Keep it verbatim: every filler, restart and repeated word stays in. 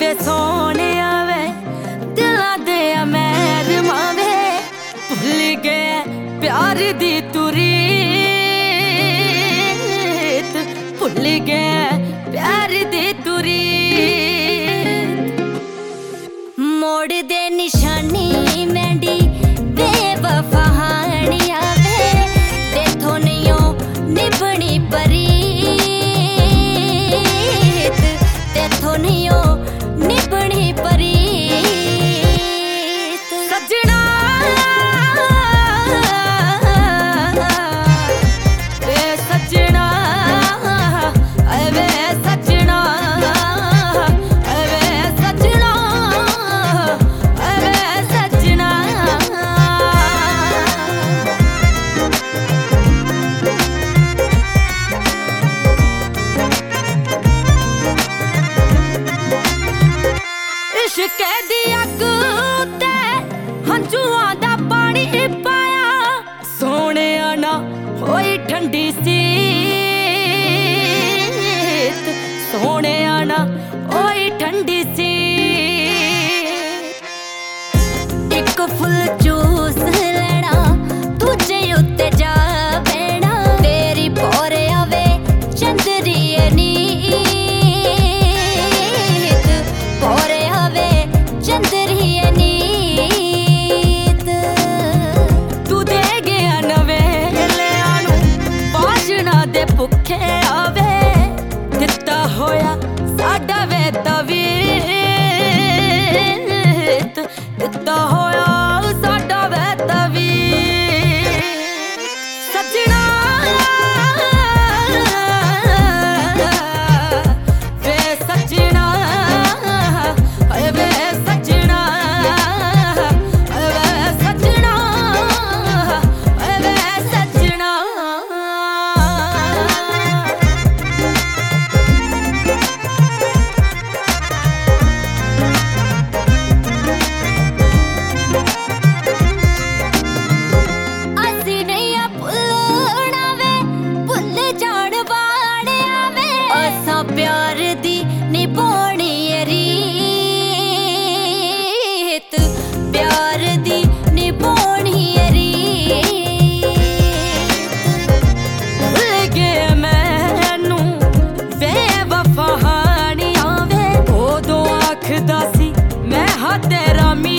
वे सोने वे दिला दे मैर मावे भुल गए प्यार दी तुरीत भुल गए प्यार दी तुरीत मोड़ दे निशानी मैंडी बेवफा हानी आवे तेथों नहीं निभनी परीत तेथों नहीं निभनी परीत सजना वे सजना वे सजना वे सजना वे सजना इश्क दी अग उत्ते हंझुआं दा पानी पाया सोने ना होई ठंडी सीत सोने ना होई ठंडी सीत एक फुल चूस लेना तुझे उत्ते जा बैना तेरी पोरे आवे चंदरिए नीत पोरे आवे चंदरिए नीत तू दे गया नवे लियानू बाशना दे भुखे आवे दिता होया साडा वे तवीत दिता होया साडा वे तवीत सजना वे सजना वे सजना वे सजना वे सजना ਅਸੀਂ ਨਹੀਂ ਭੁੱਲਣਾ ਵੇ ਭੁੱਲ ਜਾਣ ਵਾਲਿਆਂ ਵੇ ਅਸਾਂ ਪਿਆਰ ਦੀ ਨਿਭਾਉਣੀ ਏ ਰੀਤ ਪਿਆਰ ਦੀ ਨਿਭਾਉਣੀ ਏ ਰੀਤ ਭੁੱਲ ਗਏ ਮੈਨੂੰ ਬੇਵਫਾ ਹਾਣੀਆਂ ਵੇ ਉਦੋਂ ਆਖਦਾ ਸੀ ਮੈਂ ਹਾਂ ਤੇਰਾ ਮੀ